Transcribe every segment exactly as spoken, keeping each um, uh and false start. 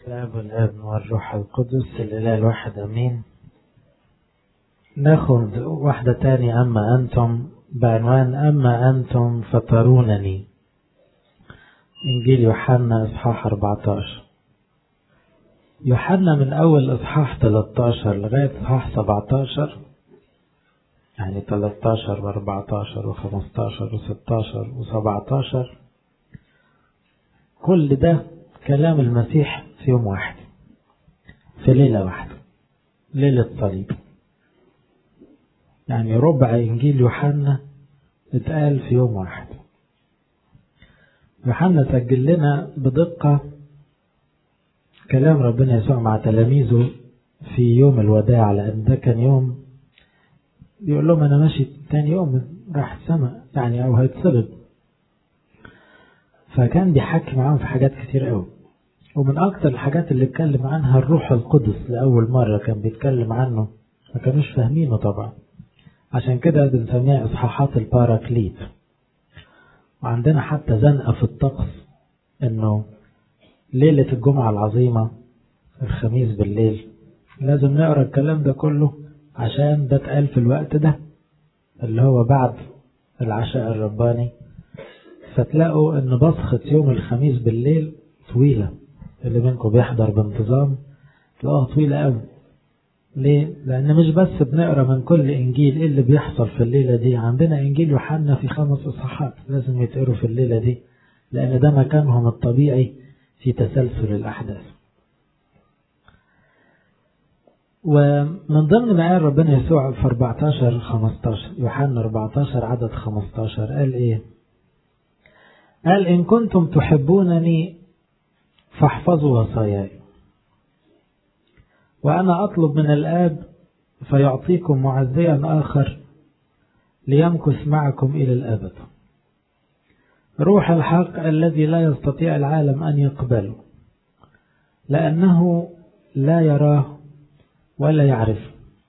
الاب والابن والروح القدس الاله الواحد امين. ناخد واحدة تاني اما انتم بعنوان اما انتم فترونني. انجيل يوحنا اصحاح اربعتاشر. يوحنا من اول اصحاح تلتاشر لغاية اصحاح سبعتاشر، يعني تلتاشر واربعتاشر وخمستاشر وستاشر وسبعتاشر، كل ده كلام المسيح في يوم واحد، في ليلة واحدة، ليلة صليب. يعني ربع إنجيل يوحنا اتقال في يوم واحد. يوحنا سجل لنا بدقة كلام ربنا يسوع مع تلاميذه في يوم الوداع، لأن ده كان يوم يقول لهم أنا ماشي تاني يوم راح السماء، يعني أو هيتصلب. فكان بيحكي معاهم في حاجات كتير قوي، ومن أكتر الحاجات اللي اتكلم عنها الروح القدس. لأول مرة كان بيتكلم عنه ما كانوش فاهمينه طبعا، عشان كده بنسميها إصحاحات الباراكليت. وعندنا حتى زنقة في الطقس إنه ليلة الجمعة العظيمة الخميس بالليل لازم نقرأ الكلام ده كله، عشان ده اتقال في الوقت ده اللي هو بعد العشاء الرباني. فتلاقوا إن بصخة يوم الخميس بالليل طويلة، اللي منكم بيحضر بانتظام تلاقوها طويلة قوي. ليه؟ لأن مش بس بنقرأ من كل إنجيل إيه اللي بيحصل في الليلة دي. عندنا إنجيل يوحنا في خمس إصحاحات لازم يتقروا في الليلة دي، لأن ده مكانهم الطبيعي في تسلسل الأحداث. ومن ضمن ما قال ربنا يسوع في اربعتاشر خمستاشر، يوحنا اربعتاشر عدد خمستاشر، قال إيه؟ قال إن كنتم تحبونني فاحفظوا وصاياي، وأنا أطلب من الآب فيعطيكم معزيا آخر ليمكث معكم إلى الأبد، روح الحق الذي لا يستطيع العالم أن يقبله، لأنه لا يراه ولا يعرف،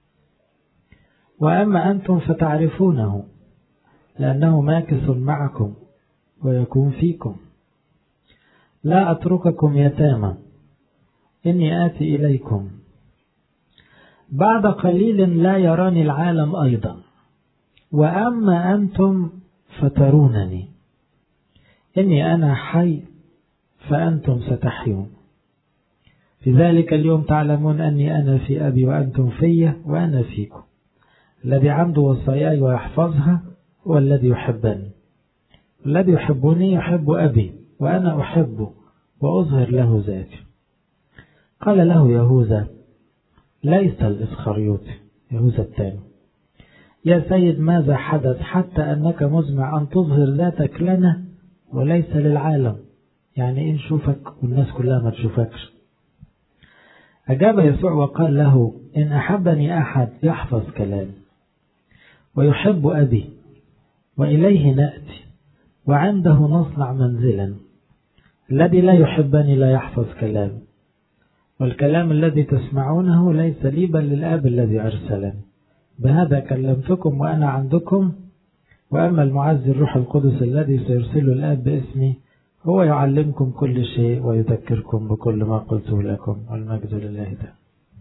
وأما أنتم فتعرفونه لأنه ماكث معكم ويكون فيكم. لا أترككم يتامى، إني آتي إليكم. بعد قليل لا يراني العالم أيضا، وأما أنتم فترونني، إني أنا حي فأنتم ستحيون. في ذلك اليوم تعلمون أني أنا في أبي وأنتم في وأنا فيكم. الذي عنده وصاياي ويحفظها والذي يحبني، الذي يحبني يحب أبي وأنا أحبه وأظهر له ذاتي. قال له يهوذا ليس الإسخريوطي، يهوذا الثاني، يا سيد ماذا حدث حتى أنك مزمع أن تظهر ذاتك لنا وليس للعالم؟ يعني إيه نشوفك والناس كلها ما تشوفكش؟ أجاب يسوع وقال له إن أحبني أحد يحفظ كلامي ويحب أبي وإليه نأتي وعنده نصنع منزلا. الذي لا يحبني لا يحفظ كلامي، والكلام الذي تسمعونه ليس لي بل للآب الذي أرسلني. بهذا كلمتكم وأنا عندكم. وأما المعزي الروح القدس الذي سيرسله الآب باسمي هو يعلمكم كل شيء ويذكركم بكل ما قلته لكم، والمجد لله. ده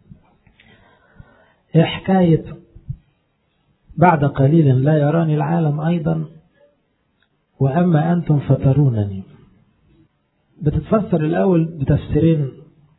إيه حكاية بعد قليل لا يراني العالم أيضا وأما أنتم فترونني؟ بتتفسر الأول بتفسيرين.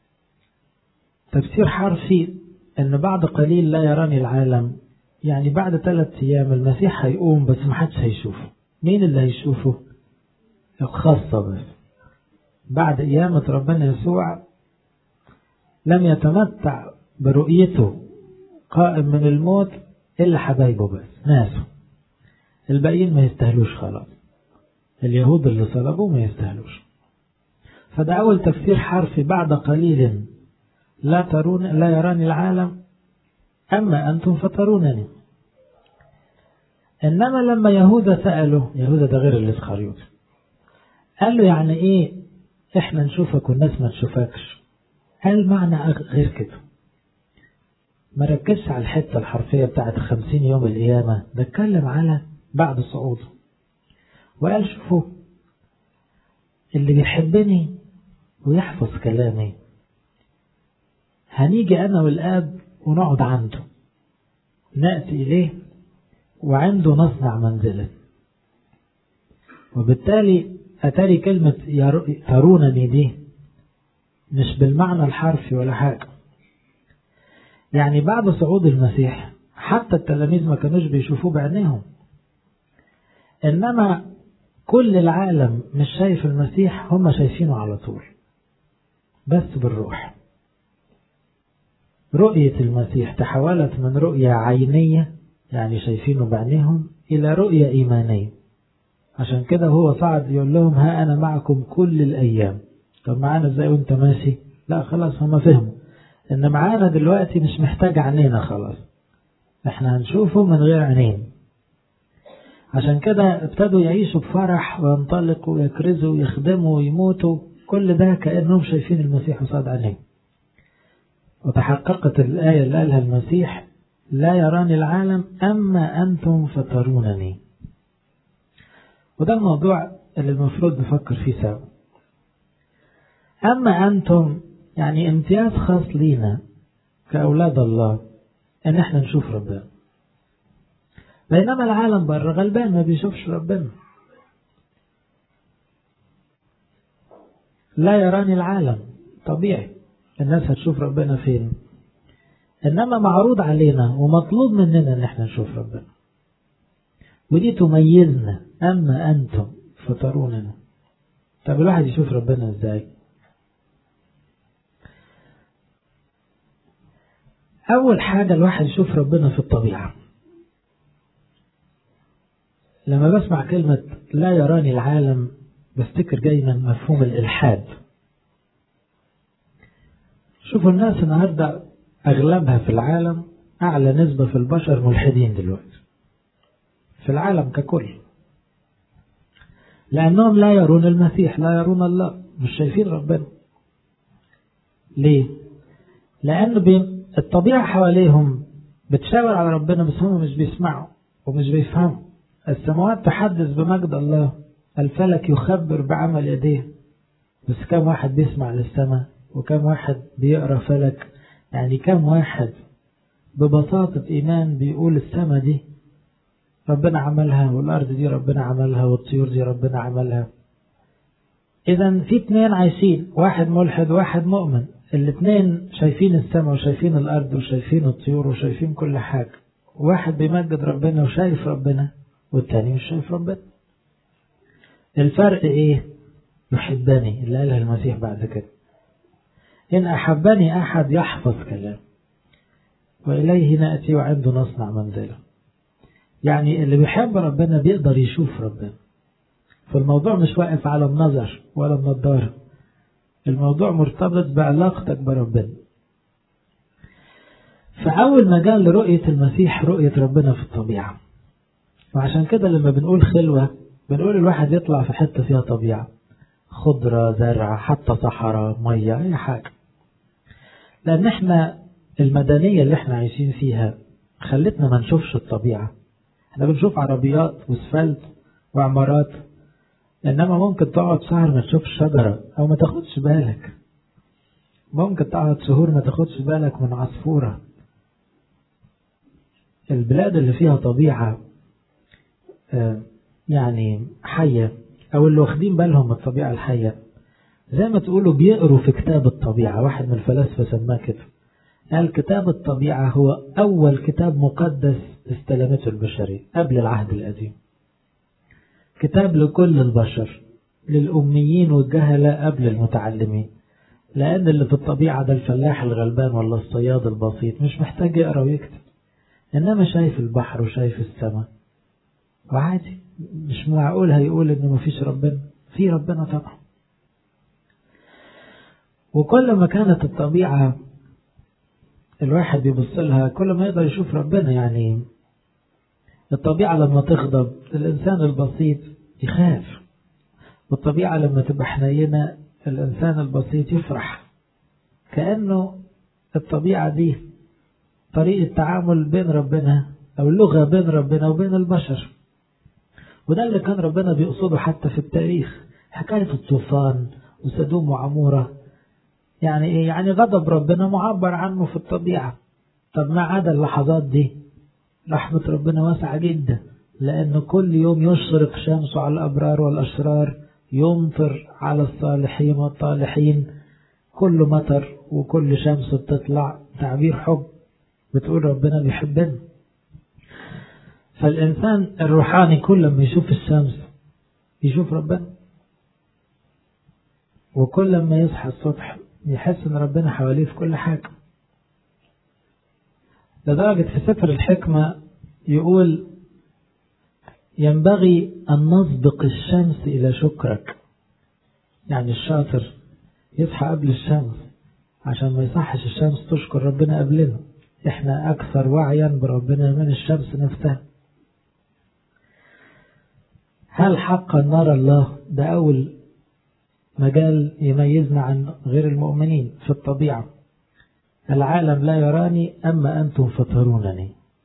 تفسير حرفي أن بعد قليل لا يراني العالم، يعني بعد ثلاث أيام المسيح هيقوم بس محدش هيشوفه. مين اللي هيشوفه؟ الخاصة بس. بعد قيامة ربنا يسوع لم يتمتع برؤيته قائم من الموت إلا حبايبه بس، ناسه. الباقيين ما يستاهلوش خلاص، اليهود اللي صلبوه ما يستاهلوش. فده أول تفسير حرفي، بعد قليل لا ترون لا يراني العالم أما أنتم فترونني. إنما لما يهوذا سأله، يهوذا ده غير الإسخريوطي، قال له يعني إيه إحنا نشوفك والناس ما تشوفكش؟ قال معنى غير كده. ما ركزش على الحتة الحرفية بتاعت خمسين يوم القيامة، ده اتكلم على بعد صعوده. وقال شوفوا اللي بيحبني ويحفظ كلامي هنيجي أنا والآب ونقعد عنده، نأتي إليه وعنده نصنع منزلا. وبالتالي أتاري كلمة ترونني دي مش بالمعنى الحرفي ولا حاجة. يعني بعد صعود المسيح حتى التلاميذ ما كانوش بيشوفوه بعينيهم، إنما كل العالم مش شايف المسيح، هم شايفينه على طول بس بالروح. رؤية المسيح تحولت من رؤية عينية يعني شايفينه بعينيهم إلى رؤية إيمانية. عشان كده هو صعد يقول لهم ها أنا معكم كل الأيام. طب معانا ازاي وانت ماشي؟ لا خلاص هم فهموا ان معانا دلوقتي مش محتاج عينينا، خلاص احنا هنشوفه من غير عينين. عشان كده ابتدوا يعيشوا بفرح وينطلقوا ويكرزوا ويخدموا ويموتوا، كل ده كأنهم شايفين المسيح وصاد عينيه. وتحققت الآية اللي قالها المسيح لا يراني العالم أما أنتم فترونني. وده الموضوع اللي المفروض نفكر فيه سوا. أما أنتم يعني امتياز خاص لينا كأولاد الله ان احنا نشوف ربنا، بينما العالم بره غلبان ما بيشوفش ربنا. لا يراني العالم، طبيعي الناس هتشوف ربنا فين؟ انما معروض علينا ومطلوب مننا ان احنا نشوف ربنا، ودي تميزنا. اما انتم فتروننا. طب الواحد يشوف ربنا ازاي؟ اول حاجة الواحد يشوف ربنا في الطبيعة. لما بسمع كلمة لا يراني العالم بفتكر دايما مفهوم الإلحاد. شوفوا الناس النهاردة أغلبها في العالم، أعلى نسبة في البشر ملحدين دلوقتي في العالم ككل، لأنهم لا يرون المسيح، لا يرون الله، مش شايفين ربنا. ليه؟ لأن الطبيعة حواليهم بتشاور على ربنا بس هم مش بيسمعوا ومش بيفهموا. السماوات تحدث بمجد الله، الفلك يخبر بعمل يديه، بس كم واحد بيسمع للسماء وكم واحد بيقرأ فلك؟ يعني كم واحد ببساطة إيمان بيقول السماء دي ربنا عملها، والأرض دي ربنا عملها، والطيور دي ربنا عملها. إذن في اتنين عايشين، واحد ملحد واحد مؤمن، الاتنين شايفين السماء وشايفين الأرض وشايفين الطيور وشايفين كل حاجة. واحد بيمجد ربنا وشايف ربنا، والتاني مش شايف ربنا. الفرق ايه؟ يحبني اللي قالها المسيح بعد كده، إن أحبني أحد يحفظ كلام وإليه نأتي وعنده نصنع منزله. يعني اللي بيحب ربنا بيقدر يشوف ربنا. فالموضوع مش واقف على النظر ولا النظارة، الموضوع مرتبط بعلاقتك بربنا. فأول مجال لرؤية المسيح رؤية ربنا في الطبيعة. وعشان كده لما بنقول خلوة بنقول الواحد يطلع في حتة فيها طبيعة، خضرة، زرع، حتى صحراء، مية، أي حاجة. لأن احنا المدنية اللي احنا عايشين فيها خلتنا ما نشوفش الطبيعة. احنا بنشوف عربيات واسفلت وعمارات، إنما ممكن تقعد شهر ما تشوفش شجرة أو ما تاخدش بالك. ممكن تقعد شهور ما تاخدش بالك من عصفورة. البلاد اللي فيها طبيعة يعني حية، أو اللي واخدين بالهم من الطبيعة الحية، زي ما تقولوا بيقروا في كتاب الطبيعة. واحد من الفلاسفة سماه كده، قال كتاب الطبيعة هو أول كتاب مقدس استلمته البشرية قبل العهد القديم. كتاب لكل البشر، للأميين والجهلة قبل المتعلمين. لأن اللي في الطبيعة ده الفلاح الغلبان ولا الصياد البسيط مش محتاج يقرأ ويكتب، إنما شايف البحر وشايف السماء وعادي. مش معقول هيقول إن مفيش ربنا، في ربنا طبعا. وكل ما كانت الطبيعة الواحد بيبص لها كل ما يقدر يشوف ربنا. يعني الطبيعة لما تغضب الإنسان البسيط يخاف، والطبيعة لما تبقى حنينة الإنسان البسيط يفرح. كأنه الطبيعة دي طريقة تعامل بين ربنا أو اللغة بين ربنا وبين البشر. وده اللي كان ربنا بيقصده حتى في التاريخ. حكاية الطوفان وسدوم وعمورة، يعني إيه؟ يعني غضب ربنا معبر عنه في الطبيعة. طب ما عدا اللحظات دي رحمة ربنا واسعة جدا، لأن كل يوم يشرق شمسه على الأبرار والأشرار، يمطر على الصالحين والطالحين، كل مطر وكل شمس بتطلع تعبير حب، بتقول ربنا بيحبنا. فالإنسان الروحاني كل ما يشوف الشمس يشوف ربنا، وكل ما يصحى الصبح يحس ان ربنا حواليه في كل حاجة. لدرجة في سفر الحكمة يقول ينبغي أن نسبق الشمس إلى شكرك. يعني الشاطر يصحى قبل الشمس عشان ما يصحش الشمس تشكر ربنا قبلنا. احنا أكثر وعيا بربنا من الشمس نفسها. هل حقا نرى الله؟ ده أول مجال يميزنا عن غير المؤمنين في الطبيعة. العالم لا يراني أما أنتم فترونني.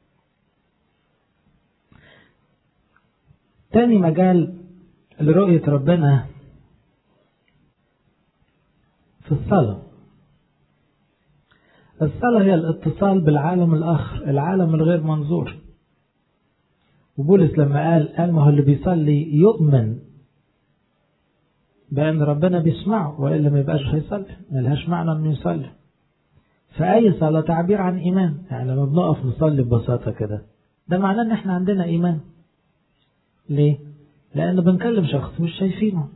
تاني مجال لرؤية ربنا في الصلاة. الصلاة هي الاتصال بالعالم الآخر، العالم الغير منظور. وبولس لما قال قال ما هو اللي بيصلي يؤمن بأن ربنا بيسمعه، وإلا ما يبقاش هيصلي، ملهاش معنى إنه يصلي. فأي صلاة تعبير عن إيمان. يعني لما بنقف نصلي ببساطة كده ده معناه إن إحنا عندنا إيمان. ليه؟ لأنه بنكلم شخص مش شايفينه.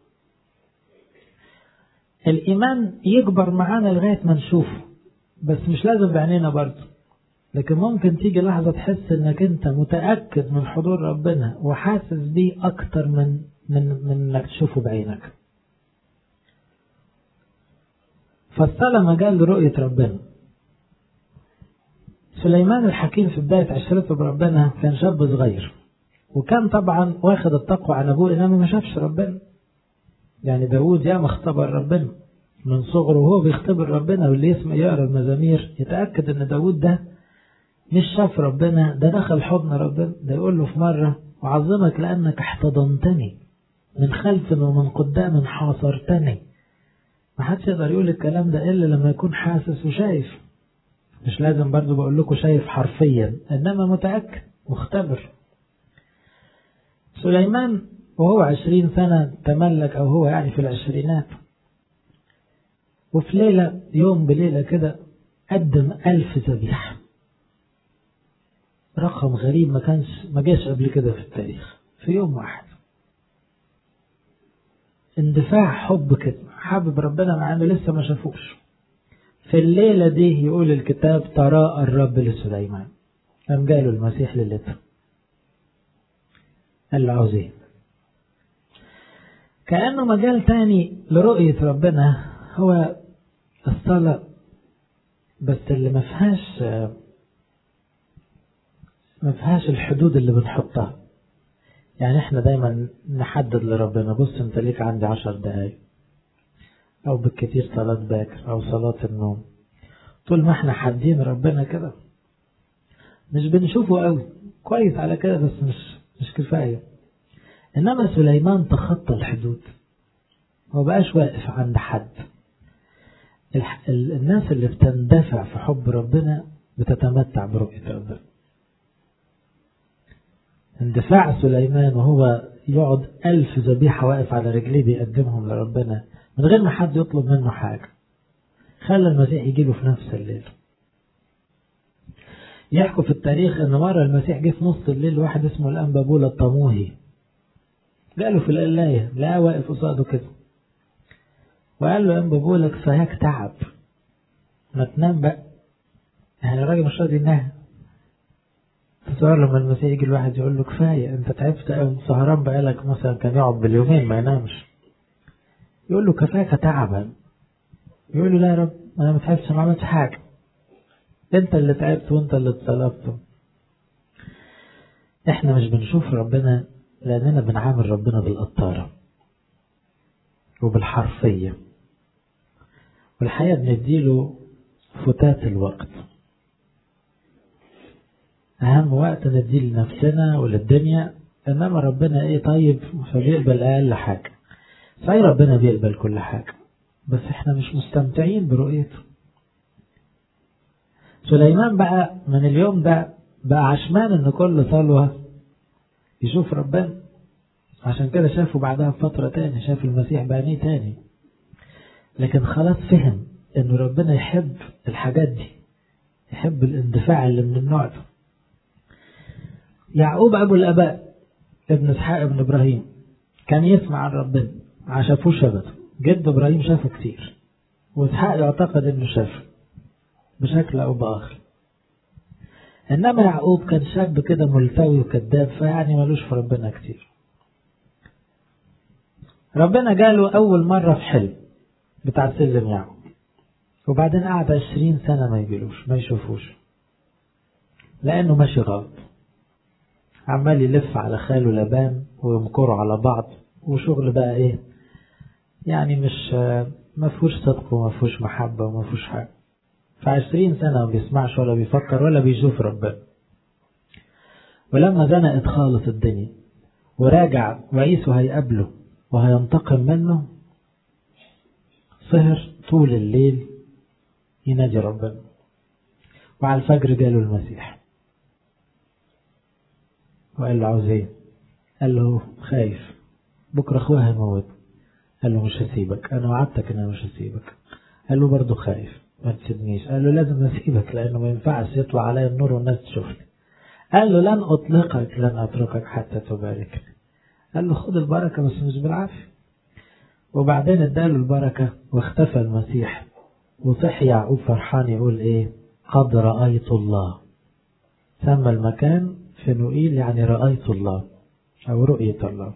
الإيمان يكبر معانا لغاية ما نشوفه، بس مش لازم بعينينا برضه. لكن ممكن تيجي لحظة تحس إنك أنت متأكد من حضور ربنا وحاسس بيه أكتر من من من إنك تشوفه بعينك. فالصلاة مجال لرؤية ربنا. سليمان الحكيم في بداية عشرته بربنا كان شاب صغير، وكان طبعا واخد التقوى عن أبوه إنما ما شافش ربنا. يعني داود ياما اختبر ربنا من صغره وهو بيختبر ربنا، واللي يسمع يقرأ المزامير يتأكد إن داود ده مش شاف ربنا، ده دخل حضن ربنا. ده يقول له في مرة وعظمك لأنك احتضنتني من خلف ومن قدام حاصرتني. ما حدش يقدر يقول الكلام ده إلا لما يكون حاسس وشايف. مش لازم برضو بقول لكم شايف حرفيا، إنما متأكد مختبر. سليمان وهو عشرين سنة تملك، أو هو يعني في العشرينات، وفي ليلة يوم بليلة كده قدم ألف ذبيحة. رقم غريب ما كانش ما جاش قبل كده في التاريخ في يوم واحد. اندفاع حب كده، حابب ربنا مع انه لسه ما شافوش. في الليلة دي يقول الكتاب تراءى الرب لسليمان، قام جاله المسيح ليلته قال له عاوز ايه؟ كأنه مجال تاني لرؤية ربنا هو الصلاة، بس اللي ما فيهاش ما فيهاش الحدود اللي بنحطها. يعني احنا دايما نحدد لربنا بص انت ليك عندي عشر دقايق، او بالكثير صلاة باكر او صلاة النوم. طول ما احنا حادين ربنا كده مش بنشوفه قوي كويس على كده، بس مش مش كفاية. انما سليمان تخطى الحدود، هو بقاش واقف عند حد. الناس اللي بتندفع في حب ربنا بتتمتع برؤية ربنا. اندفاع سليمان وهو يقعد ألف ذبيحة واقف على رجليه بيقدمهم لربنا من غير ما حد يطلب منه حاجة، خلى المسيح يجيله في نفس الليل. يحكوا في التاريخ ان مرة المسيح جه في نص الليل واحد اسمه الأنبا بولا الطموهي، قاله في القلاية لقاه واقف قصاده كده، وقال له يا أنبا بولا كفاياك تعب ما تنام بقى. يعني الراجل مش راضي ينام. تصور لما المسيح يجي الواحد يقول له كفاية انت تعبت قوي سهران بقالك، مثلا كان يقعد باليومين ما ينامش، يقول له كفايك تعبا. يقول له لا يا رب انا ما تعبتش، ما عملتش حاجة، انت اللي تعبت وانت اللي اتصلبت. احنا مش بنشوف ربنا لاننا بنعامل ربنا بالقطارة وبالحرفية، والحقيقة بنديله فتات الوقت. أهم وقت نديه لنفسنا وللدنيا، إنما ربنا إيه طيب فبيقبل أقل حاجة. صحيح ربنا بيقبل كل حاجة، بس احنا مش مستمتعين برؤيته. سليمان بقى من اليوم ده بقى عشمان ان كل صلوة يشوف ربنا، عشان كده شافه بعدها بفترة تاني، شاف المسيح بعينيه تاني، لكن خلاص فهم ان ربنا يحب الحاجات دي، يحب الاندفاع اللي من النوع ده. يعقوب ابو الاباء ابن اسحاق ابن ابراهيم كان يسمع عن ربنا، ما شافوش ابدا. جد ابراهيم شافه كتير، واسحاق يعتقد انه شافه بشكل او باخر، انما يعقوب كان شاب كده ملتوي وكذاب، فيعني ملوش في ربنا كتير. ربنا جاله اول مرة في حلم بتاع سلم يعقوب، وبعدين قعد عشرين سنة ما يجيلوش، ما يشوفوش، لانه ماشي غلط، عمال يلف على خاله لبان ويمكروا على بعض، وشغل بقى ايه يعني، مش ما فيهوش صدق وما فيهوش محبة وما فيهوش حاجة. فعشرين سنة ما بيسمعش ولا بيفكر ولا بيشوف ربنا. ولما زنقت خالص الدنيا وراجع وعيسو هيقابله وهينتقم منه، سهر طول الليل ينادي ربنا، وعلى الفجر جاله المسيح وقال له عاوز ايه؟ قال له خايف بكرة اخوها هيموت. قال له مش هسيبك، انا وعدتك ان انا مش هسيبك. قال له برضه خايف ما تسيبنيش. قال له لازم اسيبك، لانه ما ينفعش يطلع علي النور والناس تشوفني. قال له لن اطلقك، لن اتركك حتى تباركني. قال له خد البركة بس مش بالعافية. وبعدين اداله البركة واختفى المسيح، وصحي يعقوب فرحان يقول ايه؟ قد رأيت الله. سمى المكان فنوئيل، يعني رأيت الله او رؤية الله.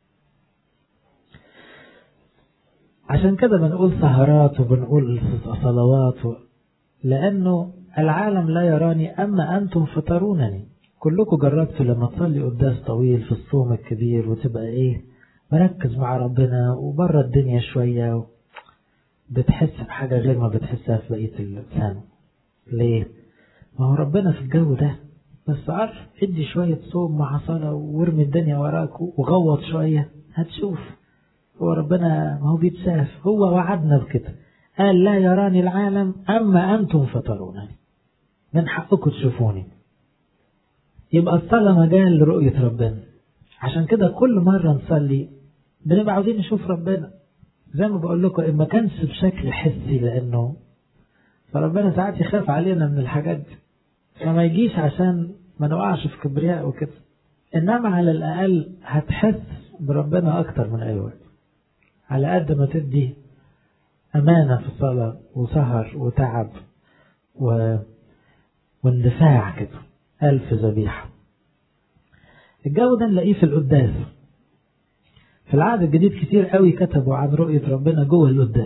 عشان كده بنقول سهرات وبنقول صلوات، لأنه العالم لا يراني أما أنتم فترونني. كلكم جربتوا لما تصلي قداس طويل في الصوم الكبير وتبقى إيه مركز مع ربنا، وبره الدنيا شوية بتحس بحاجة غير ما بتحسها في بقية السنة. ليه؟ ما هو ربنا في الجو ده، بس عارف ادي شوية صوم مع صلاة وارمي الدنيا وراك وغوط شوية هتشوف. هو ربنا ما هو بيتساف، هو وعدنا بكده، قال لا يراني العالم أما أنتم فترونني، من حقكم تشوفوني. يبقى الصلاة مجال لرؤية ربنا. عشان كده كل مرة نصلي بنبقى عاوزين نشوف ربنا، زي ما بقول لكم إن ما كانش بشكل حسي، لأنه فربنا ساعات يخاف علينا من الحاجات دي، فما يجيش عشان ما نوقعش في كبرياء وكده، إنما على الأقل هتحس بربنا أكتر من أي وقت، على قد ما تدي أمانة في الصلاة وسهر وتعب و... واندفاع كده، ألف ذبيحة. الجو ده نلاقيه في القداس. في العهد الجديد كتير قوي كتبوا عن رؤية ربنا جوه القداس،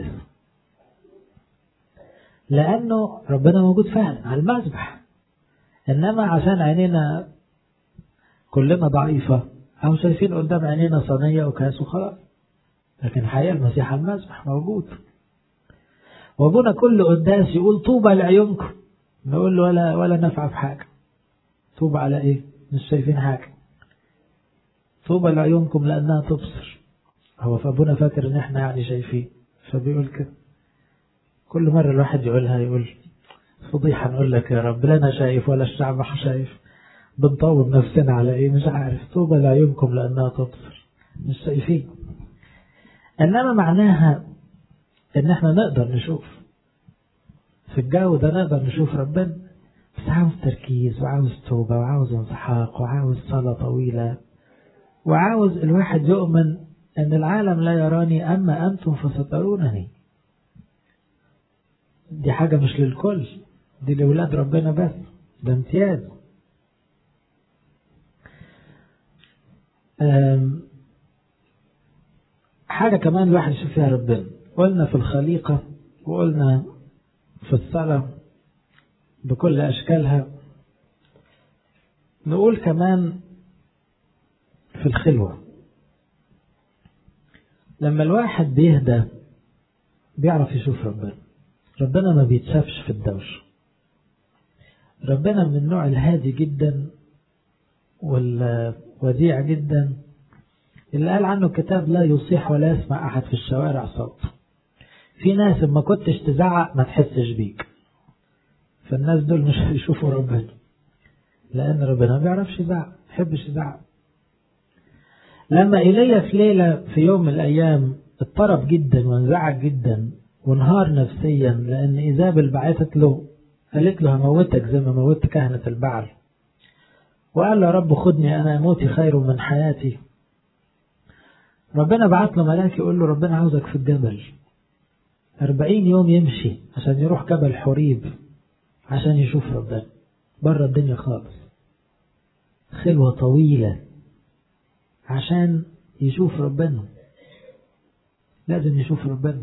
لأنه ربنا موجود فعلا على المذبح، إنما عشان عينينا كلنا ضعيفة أو شايفين قدام عينينا صينية وكاس وخلاص، لكن الحقيقة المسيح على المذبح موجود. وابونا كل قداس يقول طوبى لعيونكم، نقول له ولا ولا نفع في حاجة. طوبى على ايه؟ مش شايفين حاجة. طوبى لعيونكم لأنها تبصر. هو فابونا فاكر ان احنا يعني شايفين، فبيقول كده كل مرة الواحد يقولها يقول فضيحة، نقول لك يا رب لا انا شايف ولا الشعب شايف، بنطور نفسنا على ايه مش عارف. طوبى لعيونكم لأنها تبصر، مش شايفين، انما معناها ان احنا نقدر نشوف في الجو ده، نقدر نشوف ربنا، بس عاوز تركيز وعاوز توبة وعاوز انسحاق وعاوز صلاة طويلة، وعاوز الواحد يؤمن ان العالم لا يراني اما انتم فسترونني. دي حاجة مش للكل، دي لأولاد ربنا بس، ده امتياز. حاجة كمان الواحد يشوف فيها ربنا، قلنا في الخليقة وقلنا في الصلاة بكل أشكالها، نقول كمان في الخلوة. لما الواحد بيهدى بيعرف يشوف ربنا. ربنا ما بيتشافش في الدوش، ربنا من النوع الهادي جدا والوديع جدا، اللي قال عنه الكتاب لا يصيح ولا يسمع أحد في الشوارع صوت. في ناس ما كنتش تزعق ما تحسش بيك، فالناس دول مش هيشوفوا ربنا، لأن ربنا ما بيعرفش يزعق، ما بيحبش يزعق. لما إيليا في ليلة في يوم من الأيام اضطرب جدا وانزعج جدا وانهار نفسيا، لأن إيزابل بعثت له قالت له هموتك زي ما موت كهنة البعل، وقال له يا رب خدني أنا موتي خير من حياتي. ربنا بعت له ملاك يقول له ربنا عاوزك في الجبل أربعين يوم يمشي عشان يروح جبل حريب عشان يشوف ربنا بره الدنيا خالص، خلوة طويلة عشان يشوف ربنا، لازم يشوف ربنا.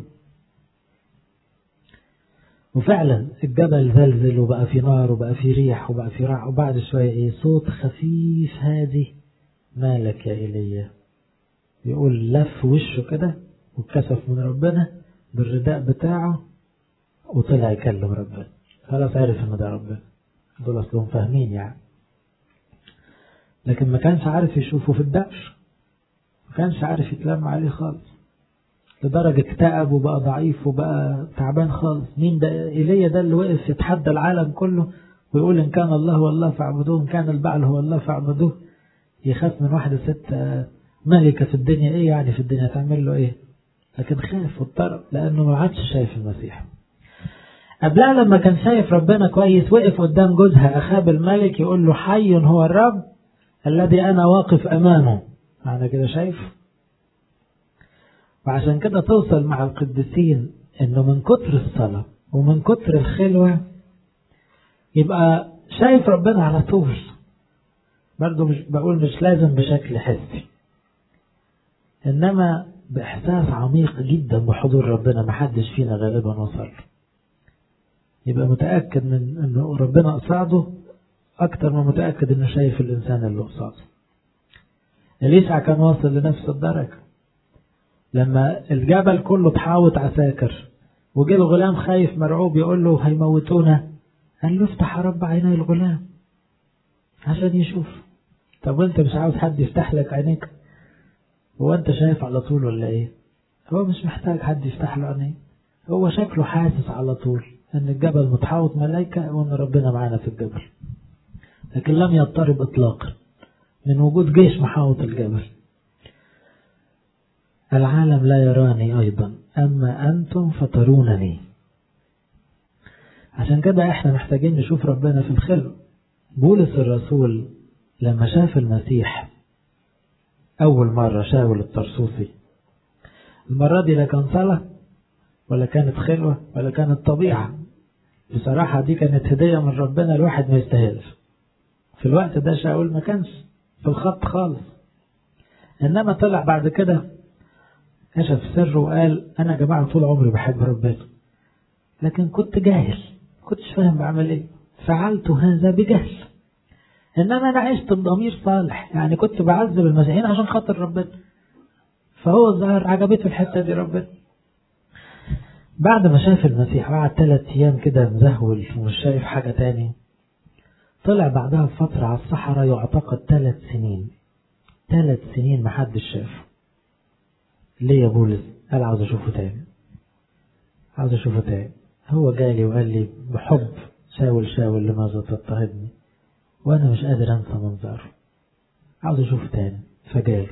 وفعلا الجبل زلزل وبقى في نار وبقى في ريح وبقى في رعد، وبعد شوية ايه صوت خفيف هادي، مالك يا إيليا؟ يقول لف وشه كده واتكسف من ربنا بالرداء بتاعه وطلع يكلم ربنا، خلاص عرف ان ده ربنا. دول اصلهم فاهمين يعني، لكن ما كانش عارف يشوفه في الدهش، ما كانش عارف يتلم عليه خالص، لدرجة اكتئب وبقى ضعيف وبقى تعبان خالص. مين ده؟ إيليا ده اللي وقف يتحدى العالم كله ويقول إن كان الله هو الله فاعبدوه، إن كان البعل هو الله فاعبدوه. يخاف من واحدة ست ملكة في الدنيا، إيه يعني في الدنيا تعمل له إيه؟ لكن خاف واضطرب لأنه ما عادش شايف المسيح. قبلها لما كان شايف ربنا كويس وقف قدام جوزها أخاب الملك يقول له حي هو الرب الذي أنا واقف أمامه، معنى كده شايف. وعشان كده توصل مع القديسين انه من كتر الصلاة ومن كتر الخلوة يبقى شايف ربنا على طول. برضو مش بقول مش لازم بشكل حسي، انما باحساس عميق جدا بحضور ربنا محدش فينا غالبا وصل، يبقى متأكد من انه ربنا قصاده اكتر ما متأكد انه شايف الانسان اللي قصاده. إليشع كان واصل لنفس الدرجة، لما الجبل كله تحاوط عساكر وجه الغلام خايف مرعوب يقول له هيموتونا، قال له افتح يا رب عيني الغلام عشان يشوف. طب وانت مش عاوز حد يفتح لك عينيك؟ هو انت شايف على طول ولا ايه؟ هو مش محتاج حد يفتح له عينيه، هو شكله حاسس على طول ان الجبل متحاوط ملائكة وان ربنا معانا في الجبل، لكن لم يضطرب اطلاقا من وجود جيش محاوط الجبل. العالم لا يراني أيضا أما أنتم فترونني. عشان كده احنا محتاجين نشوف ربنا في الخلق. بولس الرسول لما شاف المسيح أول مرة شاول الطرسوسي، المرة دي لا كان صلاة ولا كانت خلوة ولا كانت طبيعة، بصراحة دي كانت هدية من ربنا الواحد ما يستاهلش. في الوقت ده شاول ما كانش في الخط خالص، إنما طلع بعد كده كشف سره وقال أنا يا جماعة طول عمري بحب ربنا، لكن كنت جاهل، كنتش فاهم بعمل إيه، فعلت هذا بجهل، إنما أنا عشت بضمير صالح، يعني كنت بعذب المسيحيين عشان خاطر ربنا. فهو الظاهر عجبته الحتة دي ربنا. بعد ما شاف المسيح وقعد ثلاث أيام كده مزهول ومش شايف حاجة تاني، طلع بعدها بفترة على الصحراء يعتقد ثلاث سنين ثلاث سنين محدش شافه. ليه يا بولس؟ قال عاوز أشوفه تاني، عاوز أشوفه تاني. هو جالي وقال لي بحب شاول شاول لماذا تضطهدني، وأنا مش قادر أنسى منظره، عاوز أشوفه تاني. فجاله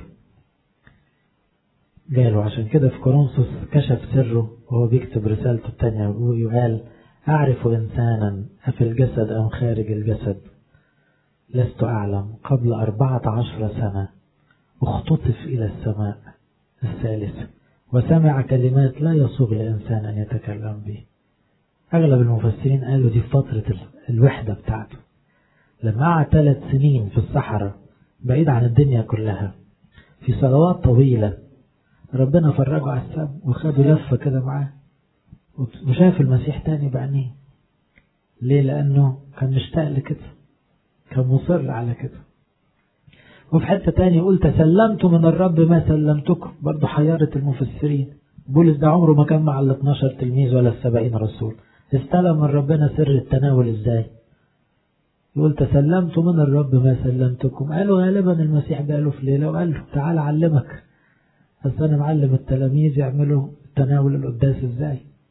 جاله عشان كده في كورنثوس كشف سره وهو بيكتب رسالته التانية وقال أعرف إنسانا أفي الجسد أم خارج الجسد لست أعلم، قبل أربعة عشر سنة اختطف إلى السماء الثالثة وسمع كلمات لا يصوغ لإنسان أن يتكلم به. أغلب المفسرين قالوا دي فترة الوحدة بتاعته، لما قعد ثلاث سنين في الصحراء بعيد عن الدنيا كلها في صلوات طويلة، ربنا فرجه على السماء وخده لفة كده معاه وشاف المسيح تاني بعينيه. ليه؟ لأنه كان مشتاق لكده، كان مصر على كده. وفي حتة تاني يقول تسلمت من الرب ما سلمتكم، برضو حيارة المفسرين. بولس ده عمره ما كان مع ال اثناشر تلميذ ولا السبعين رسول، استلم من ربنا سر التناول ازاي؟ يقول تسلمت من الرب ما سلمتكم. قالوا غالبا المسيح قاله في ليلة وقال له تعال أعلمك، بس أنا معلم التلاميذ يعملوا التناول القداس ازاي،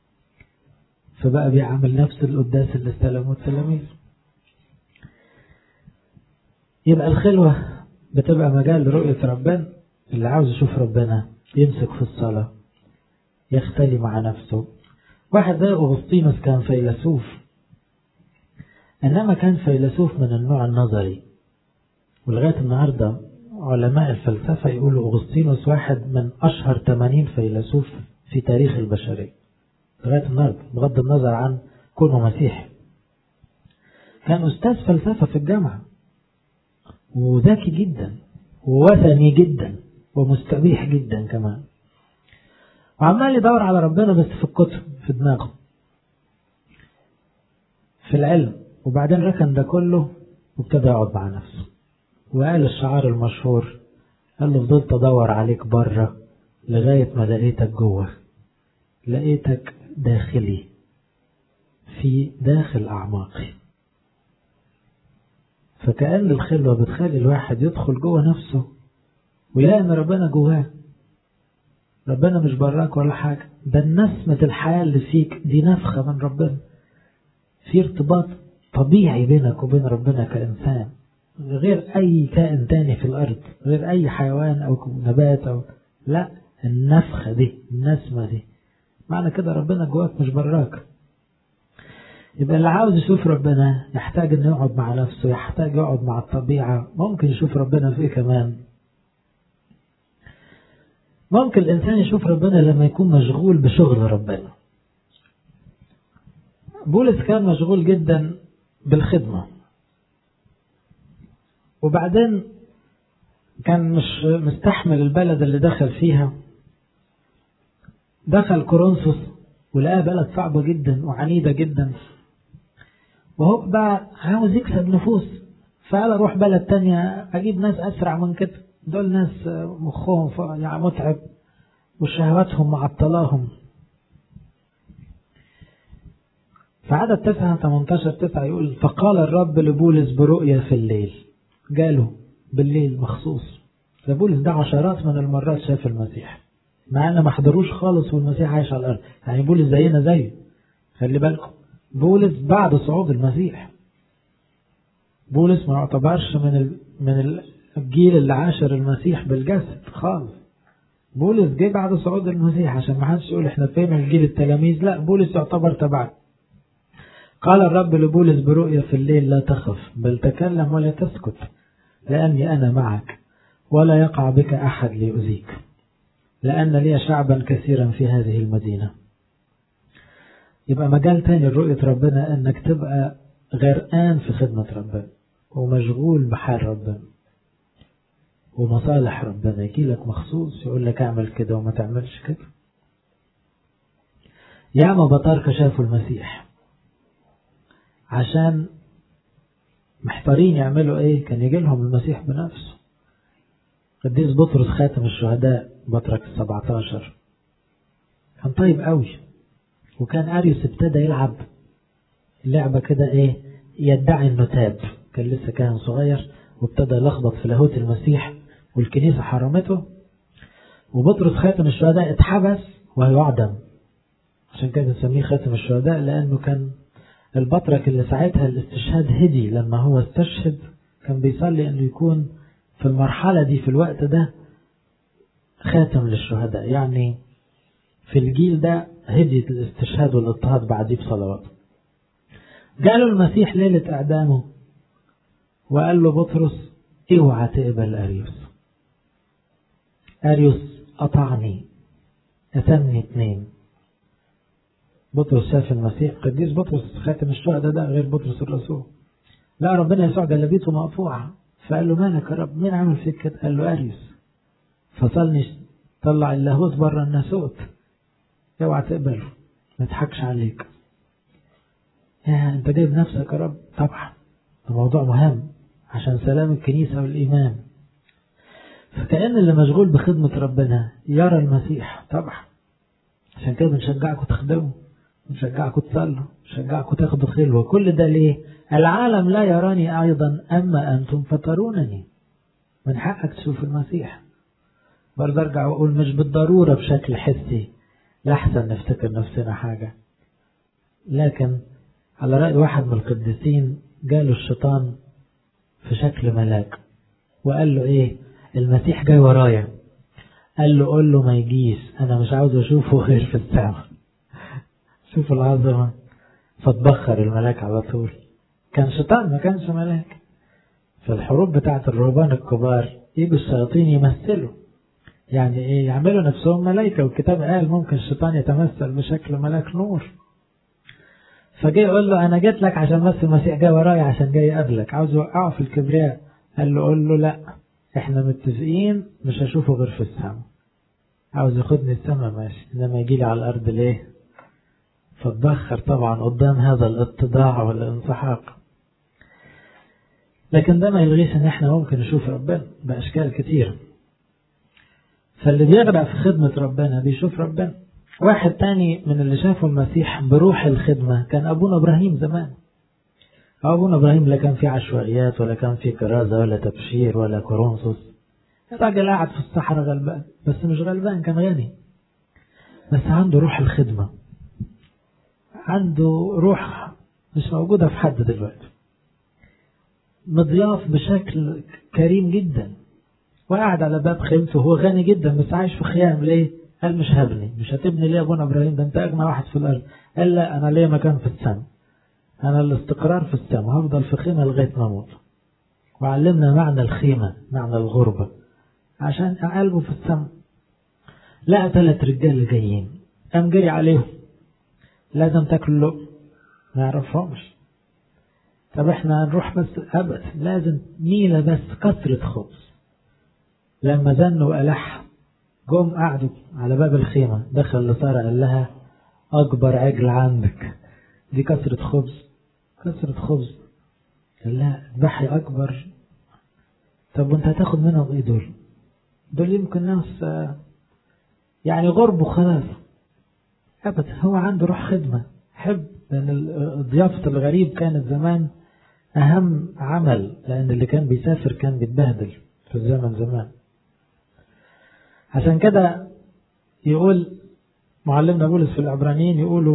فبقى بيعمل نفس القداس اللي استلموه التلاميذ. يبقى الخلوة بتبقى مجال لرؤية ربنا. اللي عاوز يشوف ربنا يمسك في الصلاة، يختلي مع نفسه. واحد زي أغسطينوس كان فيلسوف، إنما كان فيلسوف من النوع النظري، ولغاية النهاردة علماء الفلسفة يقولوا أغسطينوس واحد من أشهر ثمانين فيلسوف في تاريخ البشرية لغاية النهاردة، بغض النظر عن كونه مسيحي. كان أستاذ فلسفة في الجامعة، وذكي جدا ووثني جدا ومستبيح جدا كمان، وعمال يدور على ربنا بس في الكتب في دماغه في العلم. وبعدين ركن ده كله وابتدى يقعد مع نفسه، وقال الشعار المشهور، قال له فضلت ادور عليك بره لغاية ما لقيتك جوه، لقيتك داخلي في داخل أعماقي. فكأن الخلوة بتخلي الواحد يدخل جوه نفسه ويلاقي ان ربنا جواه. ربنا مش براك ولا حاجة، ده النسمة الحياة اللي فيك دي نفخة من ربنا، في ارتباط طبيعي بينك وبين ربنا كإنسان، غير أي كائن تاني في الأرض، غير أي حيوان أو نبات أو لا. النفخة دي النسمة دي معنى كده ربنا جواك مش براك. يبقى اللي عاوز يشوف ربنا يحتاج انه يقعد مع نفسه، يحتاج يقعد مع الطبيعة. ممكن يشوف ربنا في ايه كمان؟ ممكن الإنسان يشوف ربنا لما يكون مشغول بشغل ربنا. بولس كان مشغول جدا بالخدمة، وبعدين كان مش مستحمل البلد اللي دخل فيها. دخل كورنثوس ولقاها بلد صعبة جدا وعنيدة جدا، وهو بقى عاوز يكسب نفوس، فقال اروح بلد تانية اجيب ناس اسرع من كده، دول ناس مخهم يعني متعب وشهواتهم معطلاهم. فعدد تسعة ثمانية عشر تسعة يقول فقال الرب لبولس برؤيا في الليل. جاله بالليل مخصوص. فبولس ده عشرات من المرات شاف المسيح، مع ان ما حضروش خالص والمسيح عايش على الارض. يعني بولس زينا زيه، خلي بالكم. بولس بعد صعود المسيح، بولس ما يعتبرش من من الجيل اللي عاشر المسيح بالجسد خالص. بولس جه بعد صعود المسيح، عشان ما حدش يقول احنا فين من جيل التلاميذ. لا، بولس يعتبر تبعنا. قال الرب لبولس برؤيا في الليل لا تخف بل تكلم ولا تسكت، لأني أنا معك ولا يقع بك أحد ليؤذيك، لأن لي شعبا كثيرا في هذه المدينة. يبقى مجال تاني لرؤية ربنا انك تبقى غرقان في خدمة ربنا ومشغول بحال ربنا ومصالح ربنا. يجي لك مخصوص يقول لك اعمل كده وما تعملش كده. ياما بطاركة شافوا المسيح عشان محتارين يعملوا ايه، كان يجي لهم المسيح بنفسه. قديس بطرس خاتم الشهداء بطرك السبعة عشر كان طيب قوي، وكان أريوس ابتدى يلعب اللعبة كده ايه، يدعي انه تاب. كان لسه كان صغير وابتدى يلخبط في لاهوت المسيح والكنيسة حرمته، وبطرس خاتم الشهداء اتحبس ويعدم. عشان كده نسميه خاتم الشهداء، لأنه كان البطرك اللي ساعتها الاستشهاد هدي لما هو استشهد، كان بيصلي انه يكون في المرحلة دي في الوقت ده خاتم للشهداء. يعني في الجيل ده هدية الاستشهاد والاضطهاد بعديه بصلوات. قالوا المسيح ليلة اعدامه وقال له بطرس اوعى تقبل أريوس. أريوس قطعني، أتمني اتنين. بطرس شاف المسيح. قديس بطرس خاتم الشهداء ده غير بطرس الرسول. لا، ربنا يسوع جلبيته مقطوعة، فقال له مالك يا رب، مين عمل فيك كده؟ قال له أريوس. فصلني طلع اللاهوت بره الناسوت، اوعى تقبله، ما تضحكش عليك. يا انت جايب نفسك يا رب. طبعا الموضوع مهم عشان سلام الكنيسة والإيمان. فكأن اللي مشغول بخدمة ربنا يرى المسيح طبعا. عشان كده بنشجعكم تخدموا، بنشجعكم تصلوا، بنشجعكم تاخدوا خلوة. كل ده ليه؟ العالم لا يراني أيضا أما أنتم فترونني. من حقك تشوف المسيح. برضه أرجع وأقول مش بالضرورة بشكل حسي، لحسن نفتكر نفسنا حاجة. لكن على رأي واحد من القديسين جاله الشيطان في شكل ملاك وقال له ايه المسيح جاي ورايا. قال له قول له ما يجيش، انا مش عاوز اشوفه غير في السماء. شوف العظمة. فتبخر الملاك على طول. كان شيطان ما كانش ملاك. في الحروب بتاعت الرهبان الكبار يجوا الشياطين يمثلوا، يعني ايه يعملوا نفسهم ملايكة، والكتاب قال ممكن الشيطان يتمثل بشكل ملاك نور. فجاي يقول له انا جيت لك عشان بس المسيح جاي ورايا عشان جاي يقابلك، عاوز يوقعه في الكبرياء. قال له قول له لا، احنا متفقين مش هشوفه غير في السماء. عاوز ياخدني السماء ماشي، انما يجي لي على الارض ليه؟ فتبخر طبعا قدام هذا الاتضاع والانسحاق. لكن ده ما يلغيش ان احنا ممكن نشوف ربنا باشكال كتير. فاللي بيغرق في خدمة ربنا بيشوف ربنا. واحد تاني من اللي شافوا المسيح بروح الخدمة كان أبونا إبراهيم زمان. أبونا إبراهيم لا كان في عشوائيات ولا كان في كرازة ولا تبشير ولا كورنثوس. الراجل قاعد في الصحراء غلبان، بس مش غلبان، كان غني، بس عنده روح الخدمة، عنده روح مش موجودة في حد دلوقتي، مضياف بشكل كريم جدا، وقاعد على باب خيمته. هو غني جدا بس عايش في خيام. ليه؟ قال مش هبني. مش هتبني ليه يا ابونا إبراهيم؟ ده انت أغنى واحد في الأرض. قال لا، أنا ليه مكان في السماء، أنا الاستقرار في السماء، هفضل في خيمة لغاية ما أموت. وعلمنا معنى الخيمة، معنى الغربة، عشان قلبه في السماء. لقى ثلاث رجال جايين، قام جري عليهم، لازم تاكلوا له، ما يعرفهمش. طب احنا هنروح بس؟ أبدا، لازم ميلة بس كثرة خبز. لما زنوا وألح جم قعدوا على باب الخيمة. دخل لسارة قال لها أكبر عجل عندك دي كثرة خبز، كثرة خبز. قال لها اذبحي أكبر. طب وانت هتاخد منهم ايه دول؟ دول يمكن ناس يعني غرب وخلاص. أبدا، هو عنده روح خدمة، حب. لأن ضيافة الغريب كانت زمان أهم عمل، لأن اللي كان بيسافر كان بيتبهدل في الزمن زمان. عشان كده يقول معلمنا بولس في العبرانيين، يقولوا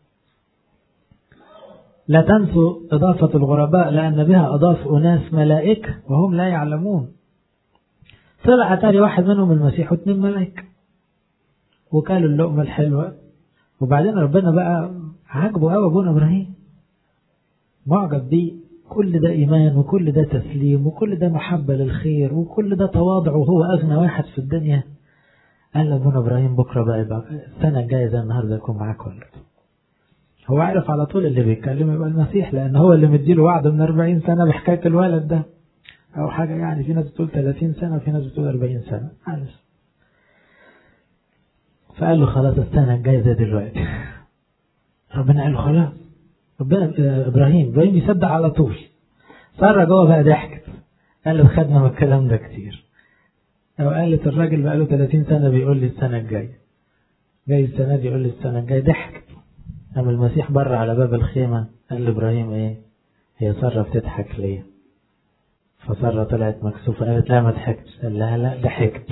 لا تنسوا إضافة الغرباء لأن بها أضاف أناس ملائكة وهم لا يعلمون. طلع تاني واحد منهم المسيح واثنين ملائكة وكالوا اللقمة الحلوة. وبعدين ربنا بقى عجبه قوي أبونا إبراهيم، معجب بيه. كل ده إيمان وكل ده تسليم وكل ده محبة للخير وكل ده تواضع، وهو أغنى واحد في الدنيا. قال لأبونا إبراهيم بكرة بقى يبقى السنة الجاية زي النهاردة يكون معاك ولد. هو عارف على طول اللي بيتكلم يبقى المسيح، لأن هو اللي مديله وعد من أربعين سنة بحكاية الولد ده أو حاجة. يعني في ناس بتقول ثلاثين سنة وفي ناس بتقول أربعين سنة عارف. فقال له خلاص السنة الجاية زي دلوقتي. ربنا قال له خلاص. ربنا إبراهيم إبراهيم يصدق على طول. سارة جوه بقى ضحكت، قال له خدنا من الكلام ده كتير. أو قالت الراجل بقى له ثلاثين سنة بيقول لي السنة الجاية، جاي السنة دي يقول لي السنة الجاية. ضحكت. أما المسيح بره على باب الخيمة قال لإبراهيم إيه؟ هي سارة بتضحك ليه؟ فسارة طلعت مكسوفة قالت لا ما ضحكتش. قال لها لا ضحكت.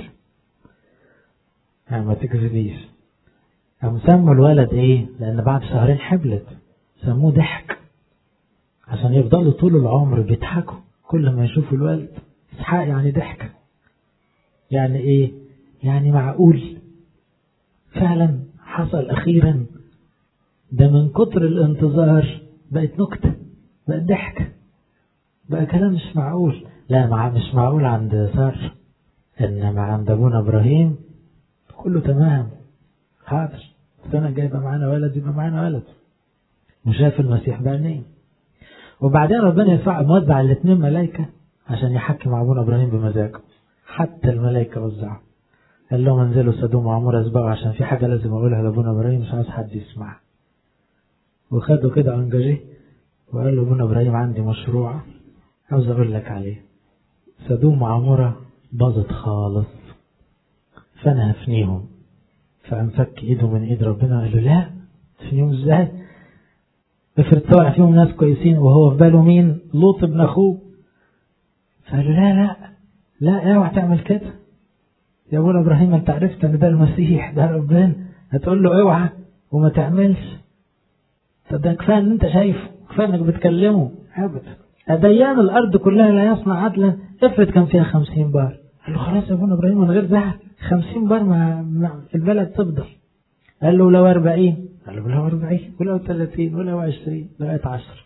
ما تكذبيش. قام سموا الولد إيه؟ لأن بعد شهرين حبلت، سموه ضحك، عشان يفضلوا طول العمر بيضحكوا كل ما يشوفوا الولد. إسحاق يعني ضحك. يعني إيه؟ يعني معقول فعلا حصل أخيرا. ده من كتر الانتظار بقت نكتة، بقت ضحك، بقى كلام مش معقول. لا مع مش معقول عند سار، إنما عند أبونا إبراهيم كله تمام. حاضر السنة الجاية يبقى معانا ولد، يبقى معانا ولد. وشاف المسيح بعينيه. وبعدين ربنا يسوع موزع الاثنين ملائكة عشان يحكي مع أبونا إبراهيم بمزاجه. حتى الملائكة وزعوا، قال لهم انزلوا سدوم وعمورة اسبقوا عشان في حاجة لازم أقولها لأبونا إبراهيم مش عاوز حد يسمعها. وخدوا كده أنجاجيه وقال له أبونا إبراهيم عندي مشروع عاوز أقول لك عليه. سدوم وعمورة باظت خالص، فأنا هفنيهم. فأنفك إيده من إيد ربنا قال له لا تفنيهم إزاي؟ افرض طلع فيهم ناس كويسين وهو في باله مين؟ لوط ابن أخوه. فقال له لا لا لا اوعى تعمل كده يا ابونا إبراهيم، أنت عرفت أن ده المسيح ده ربنا، هتقول له اوعى وما تعملش. ده كفاية ان انت شايفه، كفاية انك بتكلمه. ابدا. أديان الارض كلها لا يصنع عدلا، افرض كان فيها خمسين بار. قال له خلاص يا ابونا ابراهيم من غير زعل، خمسين بار ما, ما البلد تفضل. قال له لو أربعين، قال له لو أربعين، ولو ثلاثين، ولو عشرين، لغاية عشر.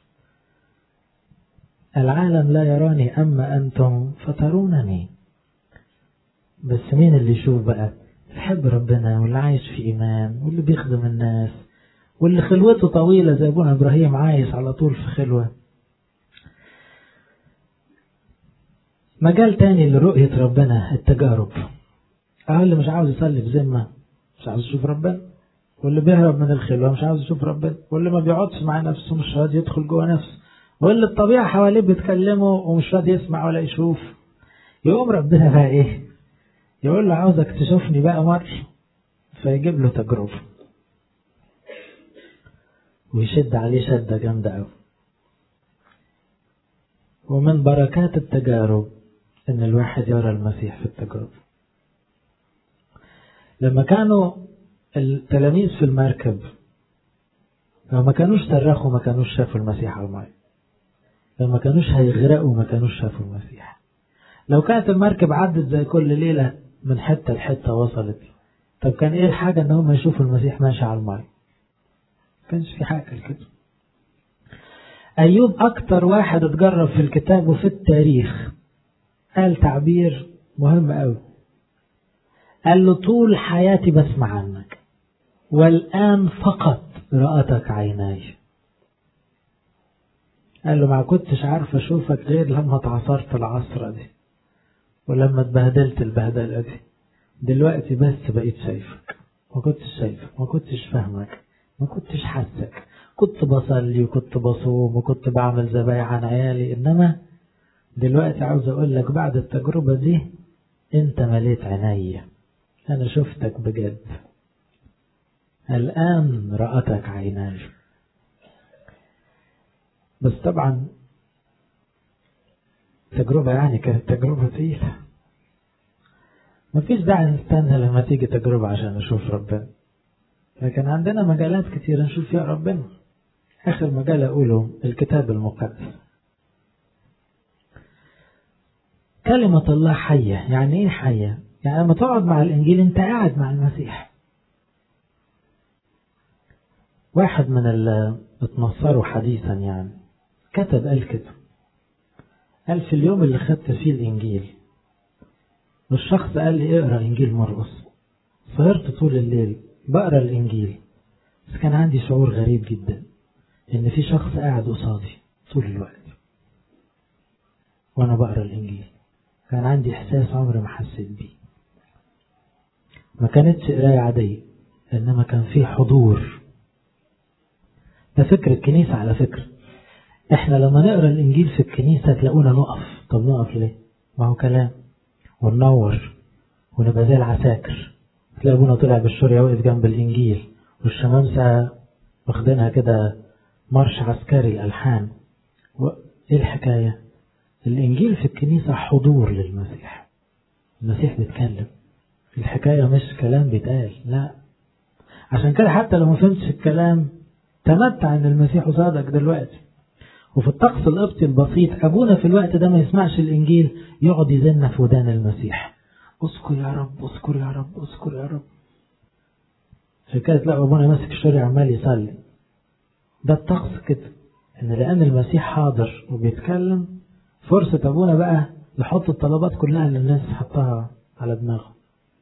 العالم لا يراني أما أنتم فترونني. بس مين اللي يشوف بقى؟ يحب ربنا واللي عايش في إيمان واللي بيخدم الناس واللي خلوته طويلة زي أبونا إبراهيم عايش على طول في خلوة. مجال تاني لرؤية ربنا التجارب. أهو اللي مش عاوز يصلي بذمة مش عاوز يشوف ربنا، واللي بيهرب من الخلوة مش عاوز يشوف ربنا، واللي ما بيقعدش مع نفسه مش راضي يدخل جوه نفسه، واللي الطبيعة حواليه بيتكلمه ومش راضي يسمع ولا يشوف. يقوم ربنا بقى إيه؟ يقول له عاوزك تشوفني بقى مرة، فيجيب له تجربة ويشد عليه شدة جامدة أوي. ومن بركات التجارب إن الواحد يرى المسيح في التجربة. لما كانوا التلاميذ في المركب لو ما كانوش صرخوا ما كانوش شافوا المسيح على الماء، لما كانوش هيغرقوا ما كانوش شافوا المسيح. لو كانت المركب عدت زي كل ليلة من حتة لحتة وصلت، طب كان ايه الحاجة ان هم يشوفوا المسيح ماشي على الماء؟ كانش في حاجة كده. أيوب أكتر واحد اتجرب في الكتاب وفي التاريخ قال تعبير مهم قوي، قال له طول حياتي بسمع عنك والآن فقط رأتك عيناي. قال له ما كنتش عارف أشوفك غير لما تعصرت العصرة دي ولما اتبهدلت البهدلة دي، دلوقتي بس بقيت شايفك. ما كنتش شايفك، ما كنتش فاهمك، ما كنتش حاسك، كنت بصلي وكنت بصوم وكنت بعمل ذبايح عن عيالي، إنما دلوقتي عاوز أقول لك بعد التجربة دي أنت مليت عيني، أنا شفتك بجد. الآن رأتك عيناي. بس طبعا تجربة يعني كانت تجربة تقيلة، مفيش داعي نستنى لما تيجي تجربة عشان نشوف ربنا، لكن عندنا مجالات كتير نشوف فيها ربنا. آخر مجال أقوله الكتاب المقدس. كلمة الله حية. يعني إيه حية؟ يعني لما تقعد مع الإنجيل أنت قاعد مع المسيح. واحد من اللي اتنصروا حديثا يعني كتب قال كده، قال في اليوم اللي خدت فيه الإنجيل والشخص قال لي اقرأ إنجيل مرقس، سهرت طول الليل بقرأ الإنجيل، بس كان عندي شعور غريب جدا إن في شخص قاعد قصادي طول الوقت وأنا بقرأ الإنجيل. كان عندي إحساس عمري ما حسيت بيه. ما كانتش قراية عادية، إنما كان في حضور. ده فكر الكنيسة على فكرة. إحنا لما نقرأ الإنجيل في الكنيسة تلاقونا نقف. طب نقف ليه؟ ما هو كلام وننور ونبقى زي العساكر. تلاقي ابونا طلع بالشورية واقف جنب الإنجيل والشمامسة واخدينها كده مرش عسكري الألحان. وإيه الحكاية؟ الإنجيل في الكنيسة حضور للمسيح. المسيح بيتكلم، الحكاية مش كلام بيتقال، لا. عشان كده حتى لو ما فهمتش الكلام تمتع ان المسيح قصادك دلوقتي. وفي الطقس القبطي البسيط ابونا في الوقت ده ما يسمعش الإنجيل يقعد يزن في ودان المسيح، اذكر يا رب اذكر يا رب اذكر يا رب. عشان كده تلاقي ابونا ماسك الشريعة عمال يصلي. ده الطقس كده، ان لان المسيح حاضر وبيتكلم فرصة ابونا بقى يحط الطلبات كلها اللي الناس حطها على دماغه.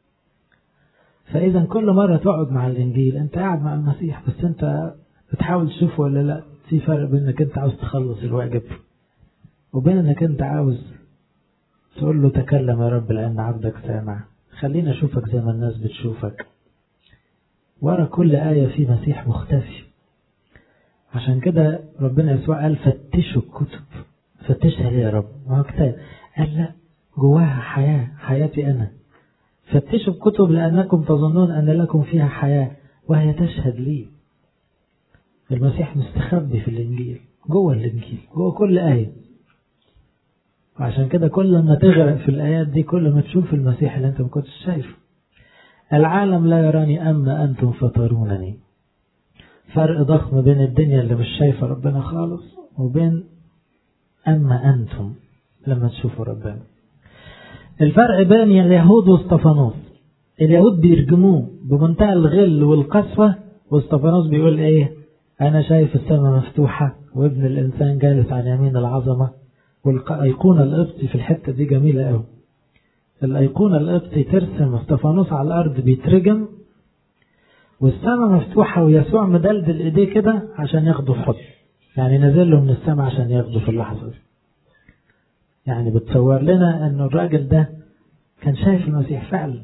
فاذا كل مرة تقعد مع الإنجيل انت قاعد مع المسيح، بس انت بتحاول تشوفه ولا لا. في فرق بين انك انت عاوز تخلص الواجب وبين انك انت عاوز تقول له تكلم يا رب لان عبدك سامع، خلينا اشوفك زي ما الناس بتشوفك. ورا كل آية في مسيح مختفي. عشان كده ربنا يسوع قال فتشوا الكتب. فتشها ليه يا رب؟ ما هو كتاب. قال لا، جواها حياة، حياتي أنا. فتشوا الكتب لأنكم تظنون أن لكم فيها حياة وهي تشهد لي. المسيح مستخبي في الإنجيل، جوه الإنجيل، جوه كل آية. وعشان كده كل ما تغرق في الآيات دي كل ما تشوف المسيح اللي أنت ما كنتش شايفه. العالم لا يراني أما أنتم فترونني. فرق ضخم بين الدنيا اللي مش شايفة ربنا خالص وبين أما أنتم لما تشوفوا ربنا. الفرق بين اليهود واستفانوس، اليهود بيرجموه بمنتهى الغل والقسوة، واستفانوس بيقول ايه؟ انا شايف السماء مفتوحة وابن الانسان جالس عن يمين العظمة. والأيقونة القبطي في الحتة دي جميلة قوي. الأيقونة القبطي ترسم استفانوس على الارض بيترجم والسماء مفتوحة ويسوع مدلدل ايديه كده عشان ياخده في حضن، يعني نزل له من السماء عشان ياخده في اللحظة دي. يعني بتصور لنا انه الراجل ده كان شايف المسيح فعلا.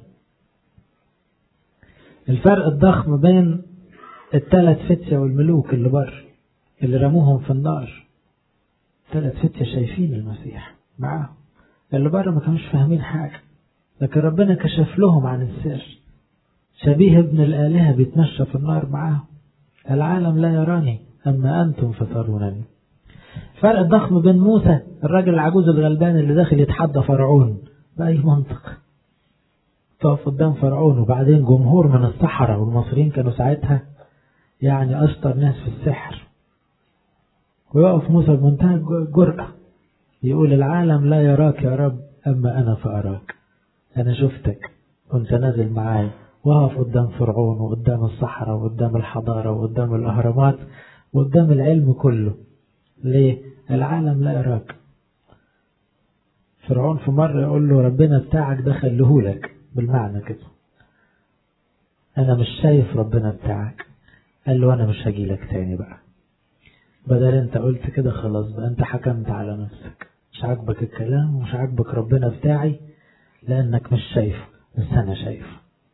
الفرق الضخم بين الثلاث فتية والملوك اللي بر اللي رموهم في النار، ثلاث فتية شايفين المسيح معاهم، اللي بر ما كانوش فاهمين حاجة، لكن ربنا كشف لهم عن السر. شبيه ابن الآلهة بيتمشى في النار معاهم. العالم لا يراني أما أنتم فترونني. فرق ضخم بين موسى الراجل العجوز الغلبان اللي داخل يتحدى فرعون بأي منطق، تقف قدام فرعون وبعدين جمهور من السحرة، والمصريين كانوا ساعتها يعني أشطر ناس في السحر، ويقف موسى بمنتهى الجرأة يقول العالم لا يراك يا رب أما أنا فأراك. أنا شفتك وأنت نازل معاي وقف قدام فرعون وقدام السحرة وقدام الحضارة وقدام الأهرامات وقدام العلم كله. ليه؟ العالم لا يراك. فرعون في مرة يقول له ربنا بتاعك ده خليهولك، بالمعنى كده أنا مش شايف ربنا بتاعك. قال له أنا مش هجيلك تاني بقى، بدل أنت قلت كده خلاص بقى أنت حكمت على نفسك، مش عاجبك الكلام ومش عاجبك ربنا بتاعي لأنك مش شايفه، بس أنا شايفه.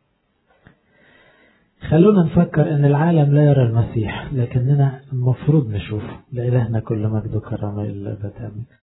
خلونا نفكر أن العالم لا يرى المسيح لكننا المفروض نشوفه. لإلهنا كل مجد وكرامة إلا أبد آمين.